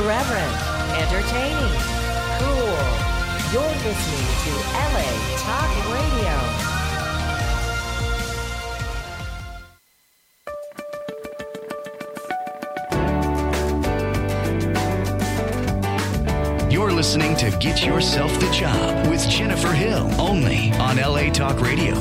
irreverent, entertaining, cool. You're listening to LA Talk Radio. You're listening to Get Yourself the Job with Jennifer Hill, only on LA Talk Radio.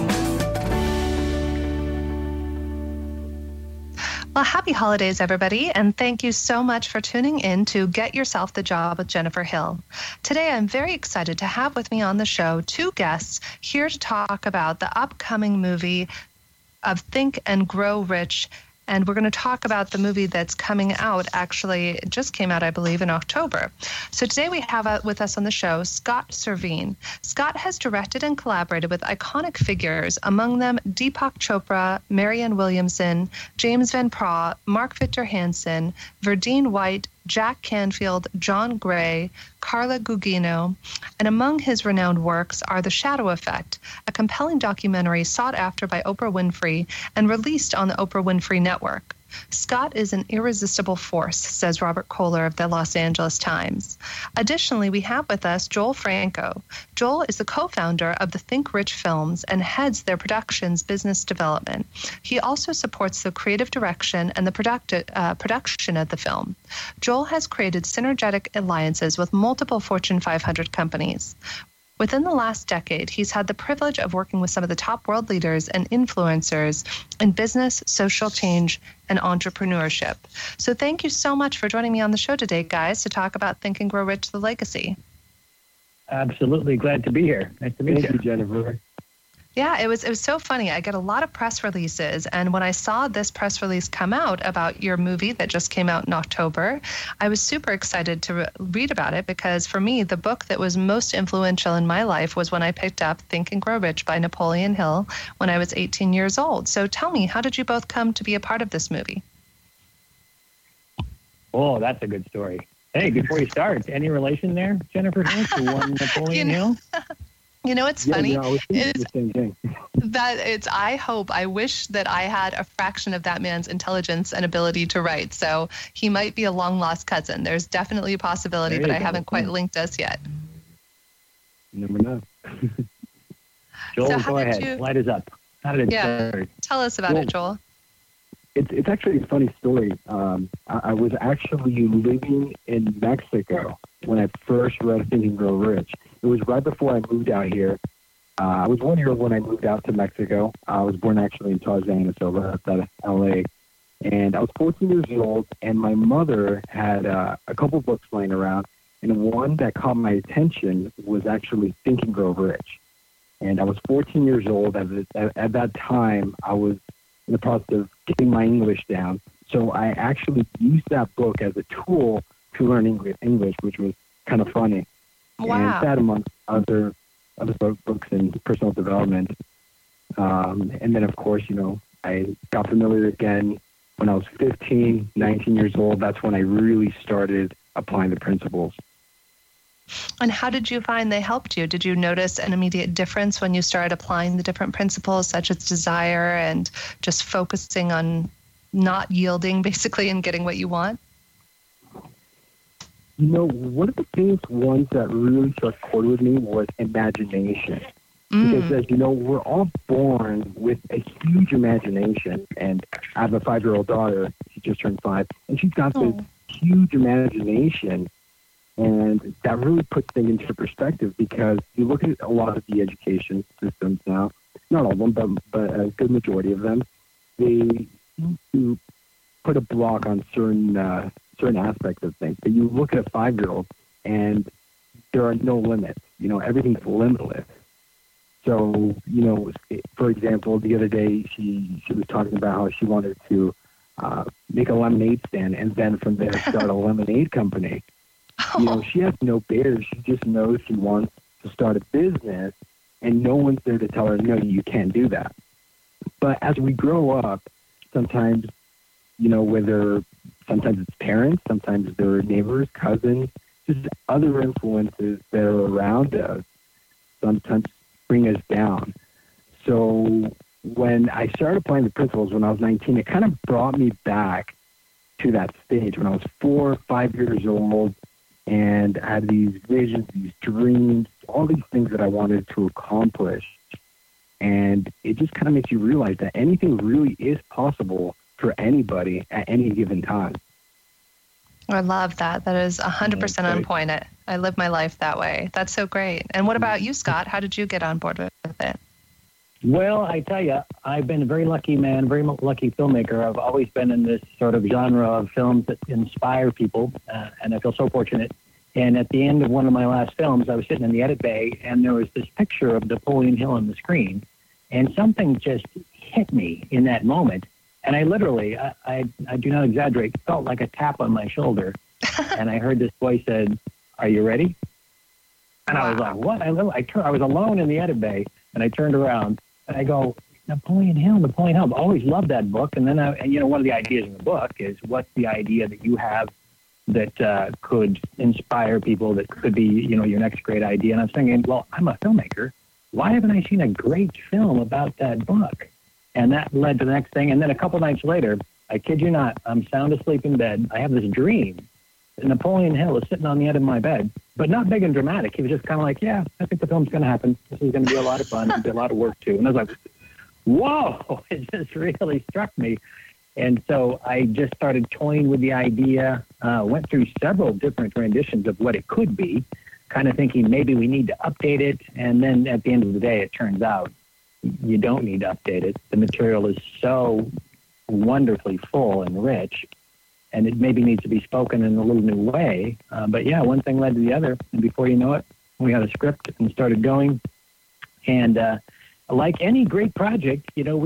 Well, happy holidays, everybody, and thank you so much for tuning in to Get Yourself the Job with Jennifer Hill. Today, I'm very excited to have with me on the show two guests here to talk about the upcoming movie of Think and Grow Rich. And we're going to talk about the movie that's coming out. Actually, it just came out, I believe, in October. So today we have with us on the show Scott Servine. Scott has directed and collaborated with iconic figures, among them Deepak Chopra, Marianne Williamson, James Van Praagh, Mark Victor Hansen, Verdine White, Jack Canfield, John Gray, Carla Gugino, and among his renowned works are The Shadow Effect, a compelling documentary sought after by Oprah Winfrey and released on the Oprah Winfrey Network. Scott is an irresistible force, says Robert Kohler of the Los Angeles Times. Additionally, we have with us Joel Franco. Joel is the co-founder of the Think Rich Films and heads their production's business development. He also supports the creative direction and the production of the film. Joel has created synergetic alliances with multiple Fortune 500 companies. Within the last decade, he's had the privilege of working with some of the top world leaders and influencers in business, social change, and entrepreneurship. So thank you so much for joining me on the show today, guys, to talk about Think and Grow Rich, the legacy. Absolutely. Glad to be here. Nice to meet you. Thank you, Jennifer. Yeah, it was so funny. I get a lot of press releases, and when I saw this press release come out about your movie that just came out in October, I was super excited to read about it because for me, the book that was most influential in my life was when I picked up Think and Grow Rich by Napoleon Hill when I was 18 years old. So tell me, how did you both come to be a part of this movie? Oh, that's a good story. Hey, before you start, any relation there, Jennifer Hill, to one Napoleon Hill? You know, it's funny. I was thinking the same thing. I wish that I had a fraction of that man's intelligence and ability to write. So he might be a long lost cousin. There's definitely a possibility, but I haven't quite linked us yet. You never know. Joel, go ahead. Light us up. How did it start? Tell us about it, Joel. It's actually a funny story. I was actually living in Mexico when I first read Think and Grow Rich. It was right before I moved out here. I was 1 year old when I moved out to Mexico. I was born actually in Tarzana, so right outside of L.A. And I was 14 years old, and my mother had a couple books laying around, and one that caught my attention was actually Think and Grow Rich. And I was 14 years old. At that time, I was in the process of getting my English down. So I actually used that book as a tool to learn English, which was kind of funny. Wow. And that amongst other books in personal development. And then, of course, I got familiar again when I was 15, 19 years old. That's when I really started applying the principles. And how did you find they helped you? Did you notice an immediate difference when you started applying the different principles, such as desire and just focusing on not yielding, basically, and getting what you want? One of the ones that really struck chord with me was imagination. Because, as you know, we're all born with a huge imagination. And I have a 5-year-old daughter. She just turned 5. And she's got this huge imagination. And that really puts things into perspective because you look at a lot of the education systems now, not all of them, but a good majority of them, they seem to put a block on certain aspects of things. But you look at a 5-year-old and there are no limits. Everything's limitless. So, for example, the other day she was talking about how she wanted to make a lemonade stand and then from there start a lemonade company. She has no barriers. She just knows she wants to start a business and no one's there to tell her, no, you can't do that. But as we grow up, sometimes, sometimes it's parents, sometimes they're neighbors, cousins, just other influences that are around us sometimes bring us down. So when I started applying the principles when I was 19, it kind of brought me back to that stage when I was 4 or 5 years old, and I had these visions, these dreams, all these things that I wanted to accomplish. And it just kind of makes you realize that anything really is possible for anybody at any given time. I love that. That is 100% on point. I live my life that way. That's so great. And what about you, Scott? How did you get on board with it? Well, I tell you, I've been a very lucky man, very lucky filmmaker. I've always been in this sort of genre of films that inspire people, and I feel so fortunate. And at the end of one of my last films, I was sitting in the edit bay, and there was this picture of Napoleon Hill on the screen, and something just hit me in that moment. And I literally, I do not exaggerate, felt like a tap on my shoulder, and I heard this voice said, "Are you ready?" And I was like, "What?" I was alone in the edit bay, and I turned around, and I go, Napoleon Hill. I've always loved that book. And then, one of the ideas in the book is, what's the idea that you have that could inspire people, that could be, your next great idea? And I was thinking, well, I'm a filmmaker. Why haven't I seen a great film about that book? And that led to the next thing. And then a couple nights later, I kid you not, I'm sound asleep in bed. I have this dream that Napoleon Hill is sitting on the edge of my bed, but not big and dramatic. He was just kind of like, yeah, I think the film's going to happen. This is going to be a lot of fun. It'll be a lot of work, too. And I was like, whoa, it just really struck me. And so I just started toying with the idea, went through several different renditions of what it could be, kind of thinking maybe we need to update it. And then at the end of the day, it turns out you don't need to update it. The material is so wonderfully full and rich, and it maybe needs to be spoken in a little new way. But yeah, one thing led to the other, and before you know it, we had a script and started going. And like any great project,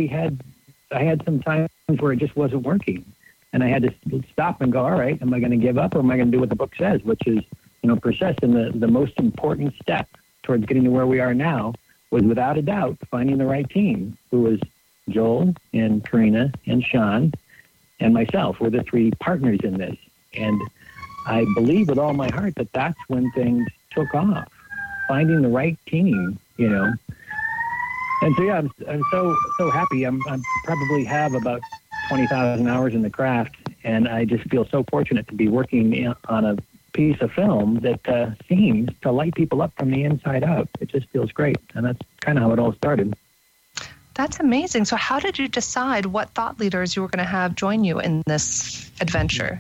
I had some times where it just wasn't working, and I had to stop and go, all right, am I going to give up, or am I going to do what the book says, which is, persist. And the most important step towards getting to where we are now was, without a doubt, finding the right team, who was Joel and Karina and Sean and myself. We're the three partners in this. And I believe with all my heart that that's when things took off, finding the right team, And so, yeah, I'm so happy. I'm probably have about 20,000 hours in the craft, and I just feel so fortunate to be working on a piece of film that seems to light people up from the inside out. It just feels great, and that's kind of how it all started. That's amazing. So how did you decide what thought leaders you were going to have join you in this adventure?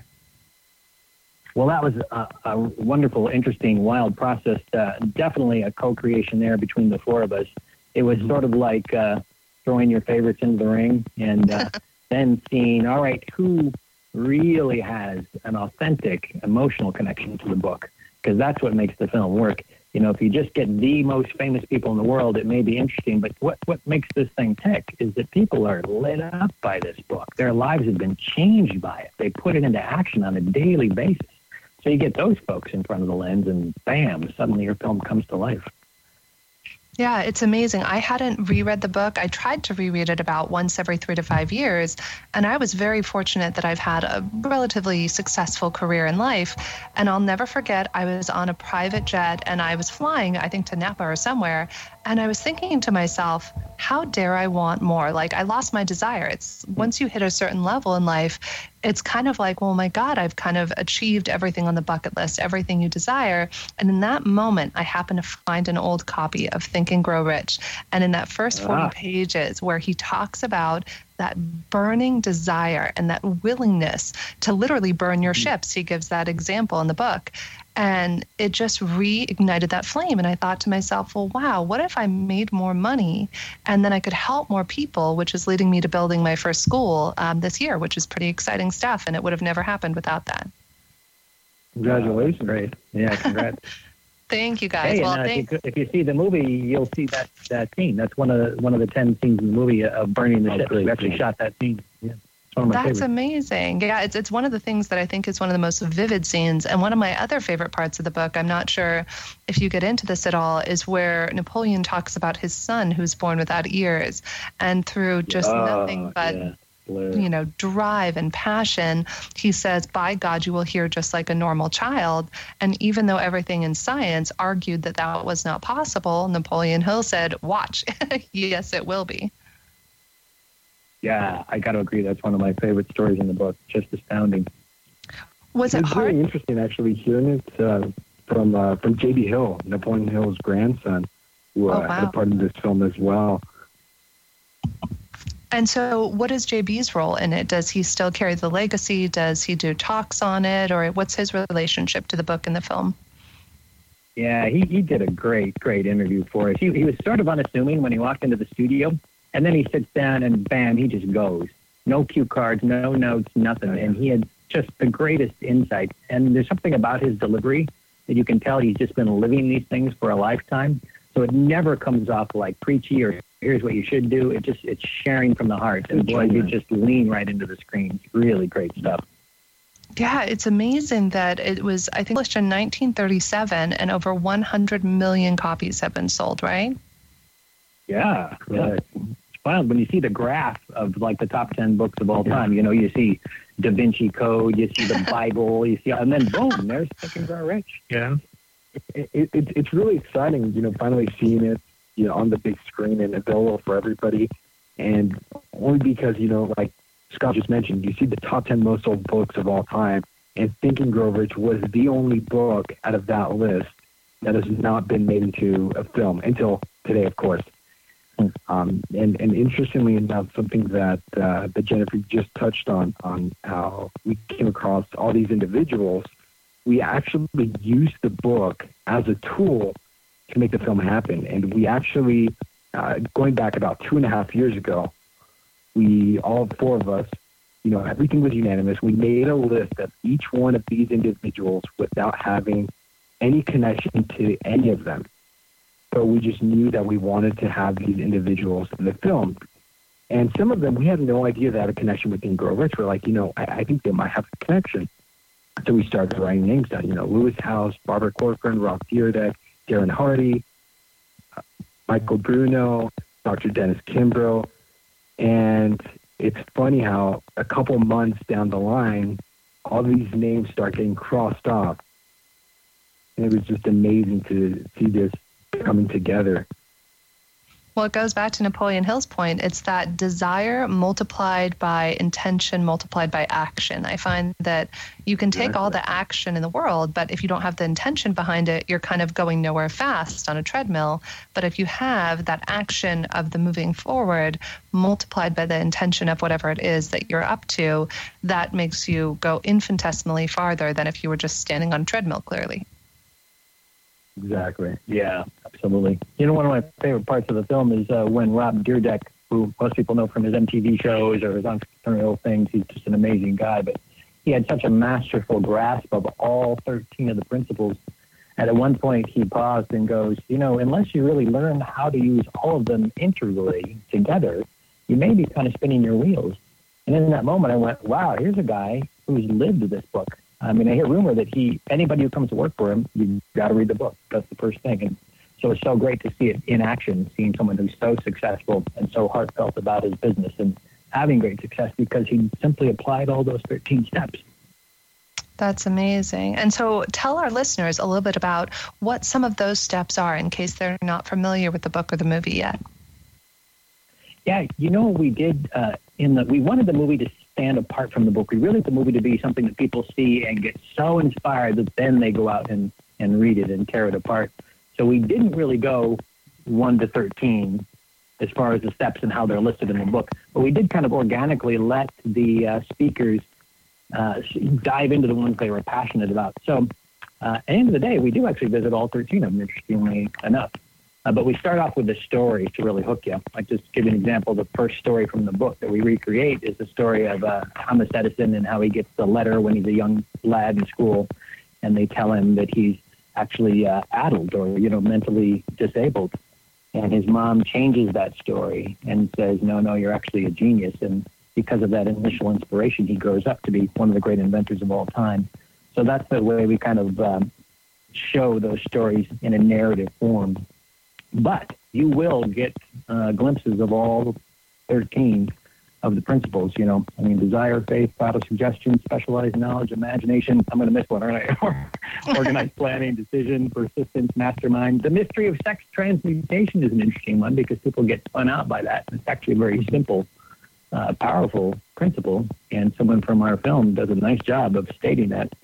Well, that was a wonderful, interesting, wild process. Definitely a co-creation there between the four of us. It was sort of like throwing your favorites into the ring and then seeing, all right, who really has an authentic emotional connection to the book, because that's what makes the film work. If you just get the most famous people in the world, it may be interesting, but what makes this thing tick is that people are lit up by this book. Their lives have been changed by it. They put it into action on a daily basis. So you get those folks in front of the lens, and bam, suddenly your film comes to life. Yeah, it's amazing. I hadn't reread the book. I tried to reread it about once every 3 to 5 years, and I was very fortunate that I've had a relatively successful career in life. And I'll never forget, I was on a private jet, and I was flying, I think, to Napa or somewhere, and I was thinking to myself, how dare I want more? Like, I lost my desire. It's once you hit a certain level in life, it's kind of like, well, my God, I've kind of achieved everything on the bucket list, everything you desire. And in that moment, I happened to find an old copy of Think and Grow Rich. And in that first 40 pages where he talks about that burning desire and that willingness to literally burn your ships, he gives that example in the book. And it just reignited that flame. And I thought to myself, well, wow, what if I made more money and then I could help more people, which is leading me to building my first school this year, which is pretty exciting stuff. And it would have never happened without that. Congratulations. Great. Yeah, congrats. Thank you, guys. Hey, well, if you see the movie, you'll see that scene. That's one of the 10 scenes in the movie of burning the ship. We actually shot that scene. Yeah. That's amazing. Yeah, it's one of the things that I think is one of the most vivid scenes. And one of my other favorite parts of the book, I'm not sure if you get into this at all, is where Napoleon talks about his son who's born without ears. And through just nothing but, drive and passion, he says, by God, you will hear just like a normal child. And even though everything in science argued that that was not possible, Napoleon Hill said, watch. Yes, it will be. Yeah, I got to agree. That's one of my favorite stories in the book. Just astounding. Was it hard? It's really interesting, actually, hearing it from J.B. Hill, Napoleon Hill's grandson, who had a part in this film as well. And so what is JB's role in it? Does he still carry the legacy? Does he do talks on it? Or what's his relationship to the book and the film? Yeah, he did a great interview for us. He was sort of unassuming when he walked into the studio, and then he sits down and bam, he just goes. No cue cards, no notes, nothing. And he had just the greatest insight. And there's something about his delivery that you can tell he's just been living these things for a lifetime. So it never comes off like preachy or here's what you should do. It's sharing from the heart. And boy, you just lean right into the screen. It's really great stuff. Yeah, it's amazing that it was, I think, published in 1937 and over 100 million copies have been sold, right? Yeah. It's wild when you see the graph of like the top 10 books of all time. You know, you see Da Vinci Code, you see the Bible, you see, and then boom, there's Think and Grow Rich. Yeah. It's really exciting, you know, finally seeing it, you know, on the big screen and available for everybody. And only because, you know, like Scott just mentioned, you see the top 10 most sold books of all time, and Think and Grow Rich was the only book out of that list that has not been made into a film until today, of course. And interestingly enough, something that Jennifer just touched on how we came across all these individuals, we actually used the book as a tool to make the film happen. And we actually, going back about 2.5 years ago, we, all four of us, you know, everything was unanimous. We made a list of each one of these individuals without having any connection to any of them. But we just knew that we wanted to have these individuals in the film. And some of them, we had no idea they had a connection with Think and Grow Rich. We're like, you know, I think they might have a connection. So we started writing names down, you know, Lewis House, Barbara Corcoran, Rob Dyrdek, Darren Hardy, Michael Bruno, Dr. Dennis Kimbrough. And it's funny how a couple months down the line, all these names start getting crossed off. And it was just amazing to see this coming together. Well, it goes back to Napoleon Hill's point. It's that desire multiplied by intention, multiplied by action. I find that you can take all the action in the world, but if you don't have the intention behind it, you're kind of going nowhere fast on a treadmill. But if you have that action of the moving forward multiplied by the intention of whatever it is that you're up to, that makes you go infinitesimally farther than if you were just standing on a treadmill, clearly. Exactly. Yeah, absolutely. You know, one of my favorite parts of the film is when Rob Dyrdek, who most people know from his MTV shows or his entrepreneurial things, he's just an amazing guy, but he had such a masterful grasp of all 13 of the principles. And at one point he paused and goes, you know, unless you really learn how to use all of them integrally together, you may be kind of spinning your wheels. And in that moment I went, wow, here's a guy who's lived this book. I mean, I hear rumor that anybody who comes to work for him, you've got to read the book. That's the first thing. And so it's so great to see it in action, seeing someone who's so successful and so heartfelt about his business and having great success because he simply applied all those 13 steps. That's amazing. And so tell our listeners a little bit about what some of those steps are in case they're not familiar with the book or the movie yet. Yeah, you know what we did we wanted the movie to stand apart from the book. We really want the movie to be something that people see and get so inspired that then they go out and read it and tear it apart. So we didn't really go 1 to 13 as far as the steps and how they're listed in the book, but we did kind of organically let the speakers dive into the ones they were passionate about. So at the end of the day, we do actually visit all 13 of them, interestingly enough. But we start off with the story to really hook you. Like, just to give you an example, the first story from the book that we recreate is the story of Thomas Edison and how he gets the letter when he's a young lad in school, and they tell him that he's actually addled or, you know, mentally disabled. And his mom changes that story and says, no, you're actually a genius. And because of that initial inspiration, he grows up to be one of the great inventors of all time. So that's the way we kind of show those stories in a narrative form. But you will get glimpses of all 13 of the principles, you know. I mean, desire, faith, vital suggestion, specialized knowledge, imagination. I'm going to miss one, aren't I? Organized planning, decision, persistence, mastermind. The mystery of sex transmutation is an interesting one because people get spun out by that. It's actually a very simple, powerful principle, and someone from our film does a nice job of stating that.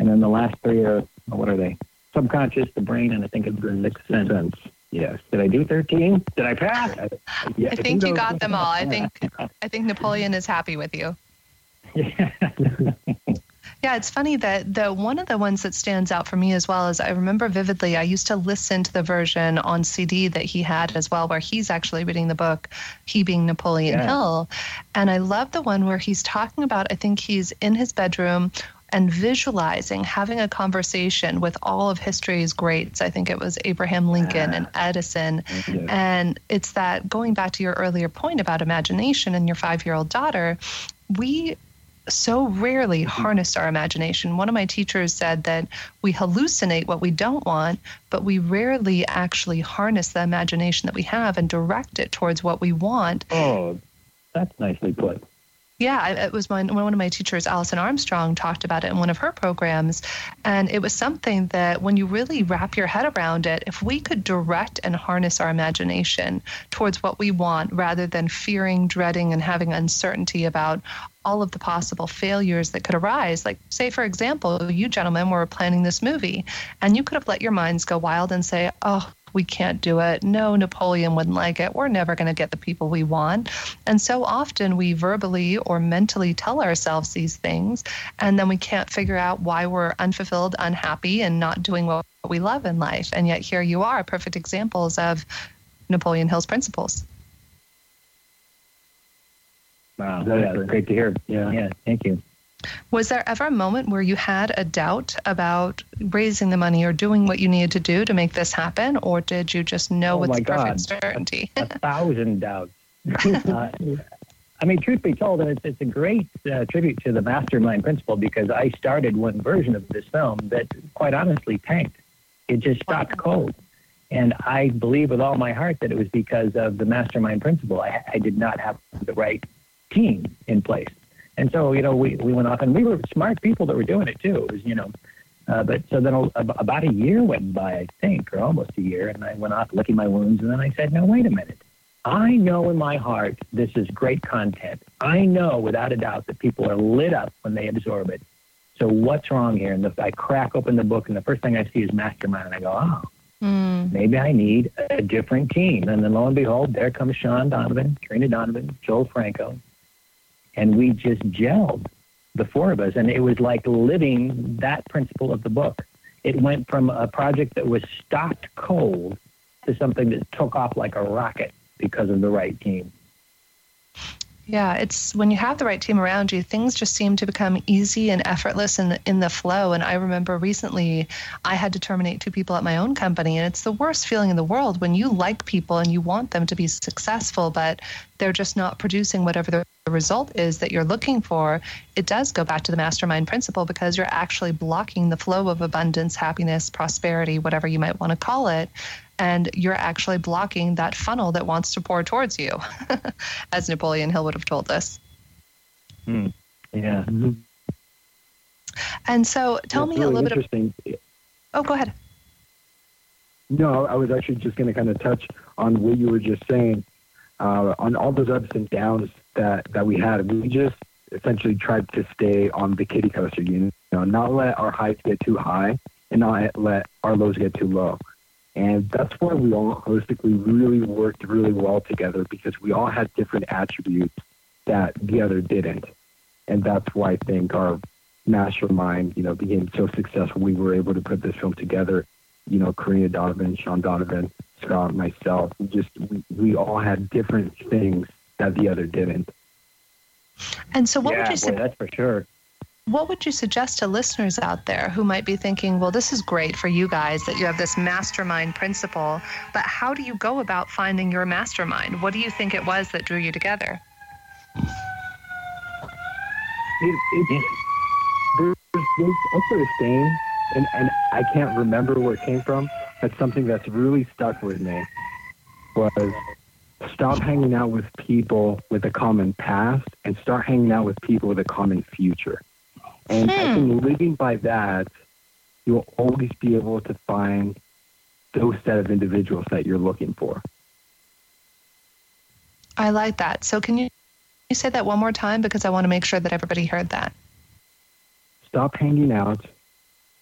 And then the last three are, what are they? Subconscious, the brain, and I think it's the sixth sense. Yes. Did I do 13? Did I pass? I think you got them all. I think Napoleon is happy with you. Yeah. Yeah, it's funny that one of the ones that stands out for me as well is I remember vividly, I used to listen to the version on CD that he had as well, where he's actually reading the book, he being Napoleon Hill. And I love the one where he's talking about, I think he's in his bedroom and visualizing having a conversation with all of history's greats. I think it was Abraham Lincoln and Edison. And it's that, going back to your earlier point about imagination and your 5-year-old daughter, we so rarely harness our imagination. One of my teachers said that we hallucinate what we don't want, but we rarely actually harness the imagination that we have and direct it towards what we want. Oh, that's nicely put. Yeah, it was one of my teachers, Alison Armstrong, talked about it in one of her programs. And it was something that when you really wrap your head around it, if we could direct and harness our imagination towards what we want rather than fearing, dreading, and having uncertainty about all of the possible failures that could arise. Like, say, for example, you gentlemen were planning this movie, and you could have let your minds go wild and say, oh, we can't do it. No, Napoleon wouldn't like it. We're never going to get the people we want. And so often we verbally or mentally tell ourselves these things, and then we can't figure out why we're unfulfilled, unhappy, and not doing what we love in life. And yet here you are, perfect examples of Napoleon Hill's principles. Wow, that's great to hear. Yeah, thank you. Was there ever a moment where you had a doubt about raising the money or doing what you needed to do to make this happen, or did you just know with perfect certainty? 1,000 doubts. I mean, truth be told, it's a great tribute to the mastermind principle, because I started one version of this film that, quite honestly, tanked. It just stopped cold. And I believe with all my heart that it was because of the mastermind principle. I did not have the right team in place. And so, we went off, and we were smart people that were doing it too. It was, but so then about a year went by, I think, or almost a year, and I went off licking my wounds, and then I said, no, wait a minute. I know in my heart this is great content. I know without a doubt that people are lit up when they absorb it. So what's wrong here? And I crack open the book, and the first thing I see is mastermind, and I go, maybe I need a different team. And then lo and behold, there comes Sean Donovan, Karina Donovan, Joel Franco. And we just gelled, the four of us, and it was like living that principle of the book. It went from a project that was stopped cold to something that took off like a rocket because of the right team. Yeah, it's when you have the right team around you, things just seem to become easy and effortless in the flow. And I remember recently I had to terminate 2 people at my own company, and it's the worst feeling in the world when you like people and you want them to be successful, but they're just not producing whatever the result is that you're looking for. It does go back to the mastermind principle, because you're actually blocking the flow of abundance, happiness, prosperity, whatever you might want to call it. And you're actually blocking that funnel that wants to pour towards you, as Napoleon Hill would have told us. Yeah. Mm-hmm. And so tell me really a little bit of... Oh, go ahead. No, I was actually just going to kind of touch on what you were just saying. On all those ups and downs that we had, we just essentially tried to stay on the kiddie coaster, not let our heights get too high and not let our lows get too low. And that's why we all holistically really worked really well together, because we all had different attributes that the other didn't. And that's why I think our mastermind, became so successful. We were able to put this film together, Karina Donovan, Sean Donovan, Scott, myself. We all had different things that the other didn't. And so what would you say? That's for sure. What would you suggest to listeners out there who might be thinking, well, this is great for you guys that you have this mastermind principle, but how do you go about finding your mastermind? What do you think it was that drew you together? There's also a saying, and I can't remember where it came from, but something that's really stuck with me was, stop hanging out with people with a common past and start hanging out with people with a common future. And I think living by that, you'll always be able to find those set of individuals that you're looking for. I like that. So can you say that one more time? Because I want to make sure that everybody heard that. Stop hanging out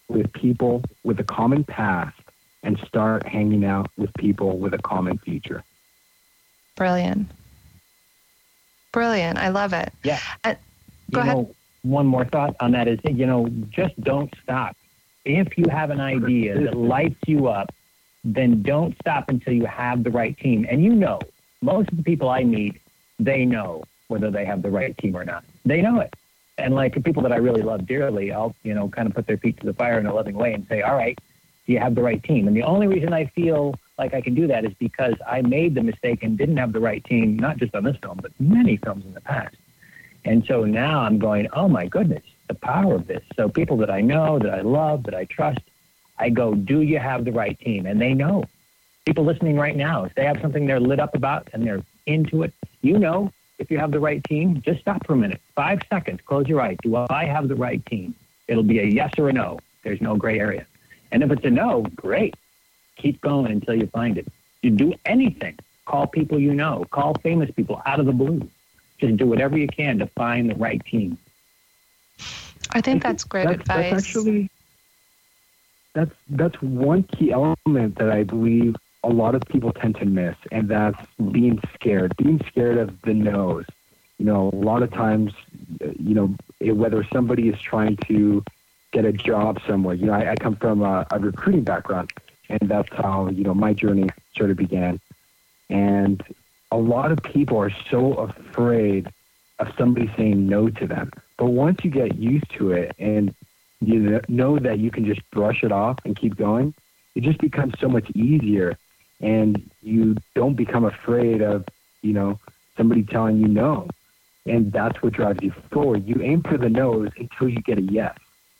with people with a common past and start hanging out with people with a common future. Brilliant. Brilliant. I love it. Yeah. Go ahead. One more thought on that is, just don't stop. If you have an idea that lights you up, then don't stop until you have the right team. And most of the people I meet, they know whether they have the right team or not. They know it. And like the people that I really love dearly, I'll, kind of put their feet to the fire in a loving way and say, all right, do you have the right team? And the only reason I feel like I can do that is because I made the mistake and didn't have the right team, not just on this film, but many films in the past. And so now I'm going, oh my goodness, the power of this. So people that I know, that I love, that I trust, I go, do you have the right team? And they know. People listening right now, if they have something they're lit up about and they're into it, if you have the right team, just stop for a minute. 5 seconds, close your eyes. Do I have the right team? It'll be a yes or a no. There's no gray area. And if it's a no, great. Keep going until you find it. You do anything. Call people you know. Call famous people out of the blue. Just do whatever you can to find the right team. I think that's great advice. That's actually, that's one key element that I believe a lot of people tend to miss, and that's being scared of the no's. A lot of times, whether somebody is trying to get a job somewhere, I come from a recruiting background, and that's how, my journey sort of began. And a lot of people are so afraid of somebody saying no to them. But once you get used to it and you know that you can just brush it off and keep going, it just becomes so much easier. And you don't become afraid of, somebody telling you no. And that's what drives you forward. You aim for the no's until you get a yes.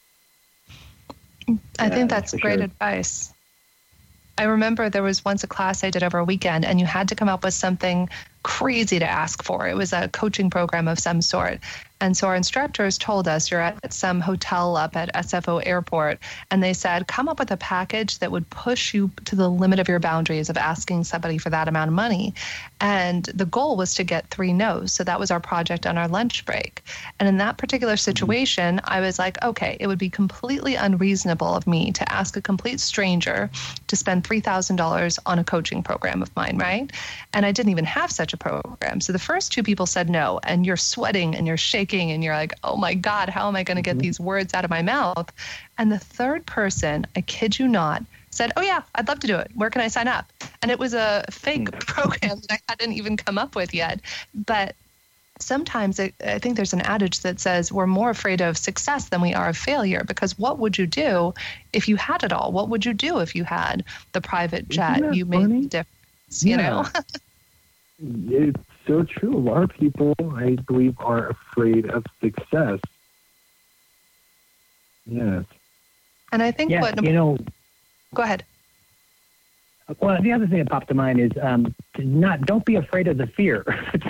I think that's great advice. I remember there was once a class I did over a weekend, and you had to come up with something crazy to ask for. It was a coaching program of some sort. And so our instructors told us, you're at some hotel up at SFO Airport, and they said, come up with a package that would push you to the limit of your boundaries of asking somebody for that amount of money. And the goal was to get 3 no's. So that was our project on our lunch break. And in that particular situation, I was like, okay, it would be completely unreasonable of me to ask a complete stranger to spend $3,000 on a coaching program of mine, right? And I didn't even have such a program. So the first 2 people said no, and you're sweating and you're shaking and you're like, oh my God, how am I going to get these words out of my mouth? And the third person, I kid you not, said, oh yeah, I'd love to do it. Where can I sign up? And it was a fake program that I hadn't even come up with yet. But sometimes I think there's an adage that says we're more afraid of success than we are of failure, because what would you do if you had it all? What would you do if you had the private jet? You made a difference, you know? It's so true. A lot of people, I believe, are afraid of success. Yes. And I think go ahead. Well, the other thing that popped to mind is don't be afraid of the fear.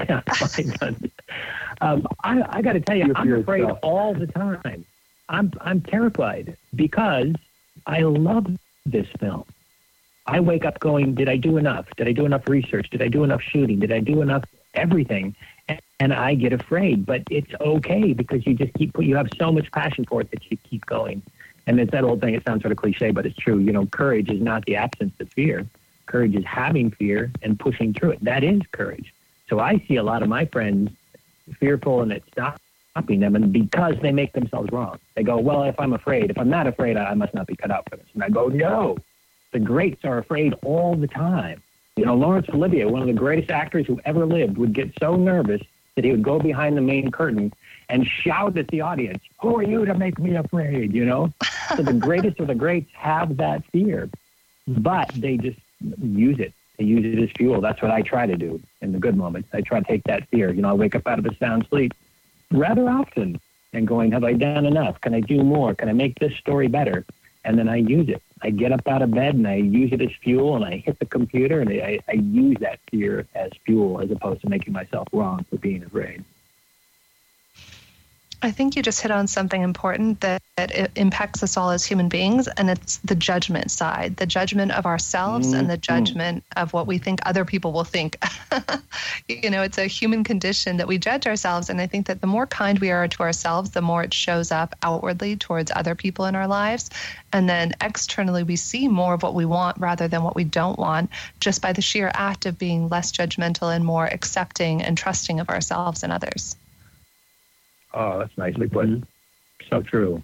I got to tell you, I'm afraid all the time. I'm terrified because I love this film. I wake up going, did I do enough? Did I do enough research? Did I do enough shooting? Did I do enough everything? And I get afraid, but it's okay because you have so much passion for it that you keep going. And it's that old thing. It sounds sort of cliche, but it's true. Courage is not the absence of fear. Courage is having fear and pushing through it. That is courage. So I see a lot of my friends fearful and it's stopping them, and because they make themselves wrong. They go, well, if I'm not afraid, I must not be cut out for this. And I go, no. The greats are afraid all the time. Laurence Olivier, one of the greatest actors who ever lived, would get so nervous that he would go behind the main curtain and shout at the audience, who are you to make me afraid, So the greatest of the greats have that fear, but they just use it. They use it as fuel. That's what I try to do in the good moments. I try to take that fear. I wake up out of a sound sleep rather often and going, have I done enough? Can I do more? Can I make this story better? And then I use it. I get up out of bed and I use it as fuel, and I hit the computer, and I use that fear as fuel as opposed to making myself wrong for being afraid. I think you just hit on something important that it impacts us all as human beings, and it's the judgment side, the judgment of ourselves and the judgment of what we think other people will think. It's a human condition that we judge ourselves, and I think that the more kind we are to ourselves, the more it shows up outwardly towards other people in our lives, and then externally we see more of what we want rather than what we don't want, just by the sheer act of being less judgmental and more accepting and trusting of ourselves and others. Oh, that's nicely put. So true.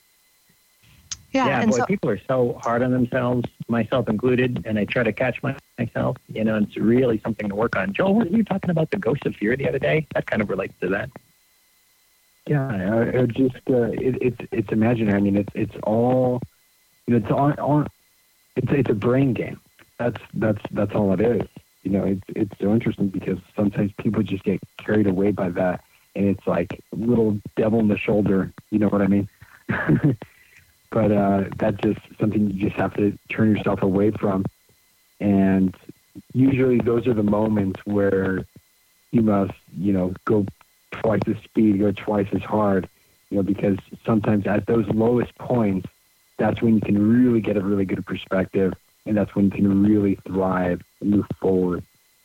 Yeah, and boy, people are so hard on themselves, myself included, and I try to catch myself. It's really something to work on. Joel, were you talking about the ghost of fear the other day? That kind of relates to that. Yeah, it's imaginary. I mean, it's all, it's a brain game. That's all it is. It's so interesting because sometimes people just get carried away by that. And it's like a little devil in the shoulder, you know what I mean? But that's just something you just have to turn yourself away from. And usually those are the moments where you must, go twice as speed, go twice as hard, because sometimes at those lowest points, that's when you can really get a really good perspective, and that's when you can really thrive and move forward.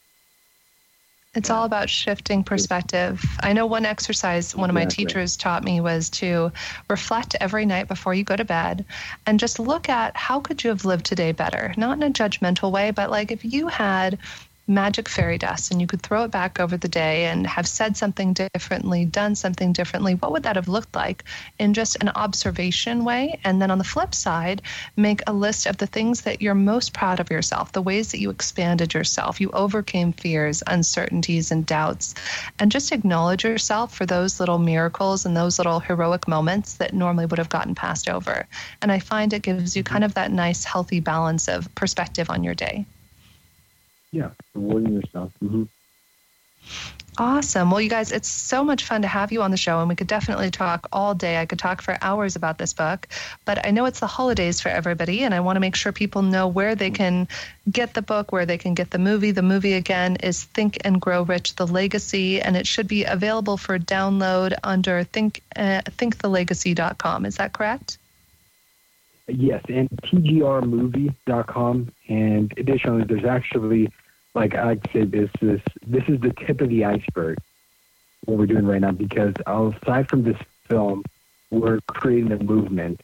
It's all about shifting perspective. I know one exercise one of my teachers taught me was to reflect every night before you go to bed and just look at how could you have lived today better? Not in a judgmental way, but like if you had magic fairy dust and you could throw it back over the day and have said something differently, done something differently, what would that have looked like in just an observation way? And then on the flip side, make a list of the things that you're most proud of yourself, the ways that you expanded yourself, you overcame fears, uncertainties, and doubts, and just acknowledge yourself for those little miracles and those little heroic moments that normally would have gotten passed over. And I find it gives you kind of that nice, healthy balance of perspective on your day. Yeah, rewarding yourself. Mm-hmm. Awesome. Well, you guys, it's so much fun to have you on the show, and we could definitely talk all day. I could talk for hours about this book, but I know it's the holidays for everybody, and I want to make sure people know where they can get the book, where they can get the movie. The movie, again, is Think and Grow Rich, The Legacy, and it should be available for download under thinkthelegacy.com. Is that correct? Yes, and tgrmovie.com. And additionally, there's actually, like I'd say, this is the tip of the iceberg, what we're doing right now, because aside from this film, we're creating a movement.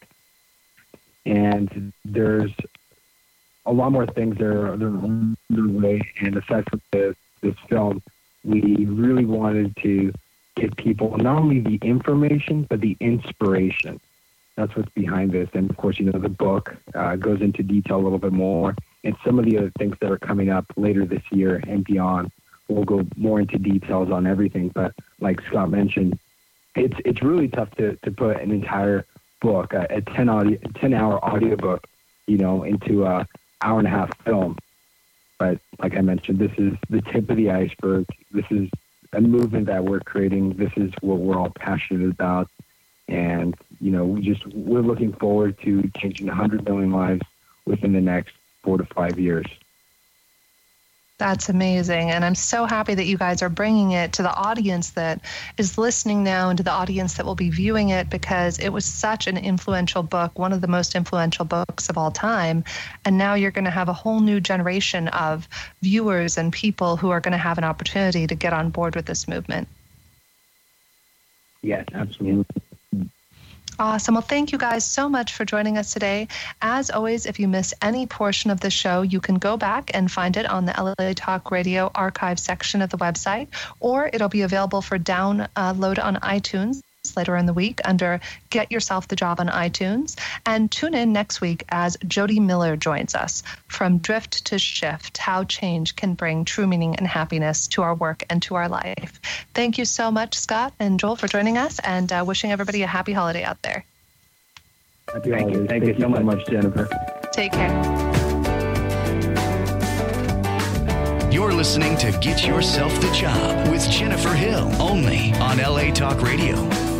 And there's a lot more things that are underway. And aside from this film, we really wanted to give people not only the information, but the inspiration. That's what's behind this. And, of course, the book goes into detail a little bit more. And some of the other things that are coming up later this year and beyond, we'll go more into details on everything. But like Scott mentioned, it's really tough to put an entire book, a 10-hour audiobook, into a hour-and-a-half film. But like I mentioned, this is the tip of the iceberg. This is a movement that we're creating. This is what we're all passionate about. And, we're looking forward to changing 100 million lives within the next 4 to 5 years. That's amazing. And I'm so happy that you guys are bringing it to the audience that is listening now and to the audience that will be viewing it, because it was such an influential book, one of the most influential books of all time. And now you're going to have a whole new generation of viewers and people who are going to have an opportunity to get on board with this movement. Yes, absolutely. Awesome. Well, thank you guys so much for joining us today. As always, if you miss any portion of the show, you can go back and find it on the LA Talk Radio archive section of the website, or it'll be available for download on iTunes later in the week under Get Yourself the Job on iTunes. And tune in next week as Jody Miller joins us from Drift to Shift, how change can bring true meaning and happiness to our work and to our life. Thank you so much, Scott and Joel, for joining us, and wishing everybody a happy holiday out there. Happy holidays. Thank you so much, Jennifer. Take care. You're listening to Get Yourself the Job with Jennifer Hill, only on LA Talk Radio.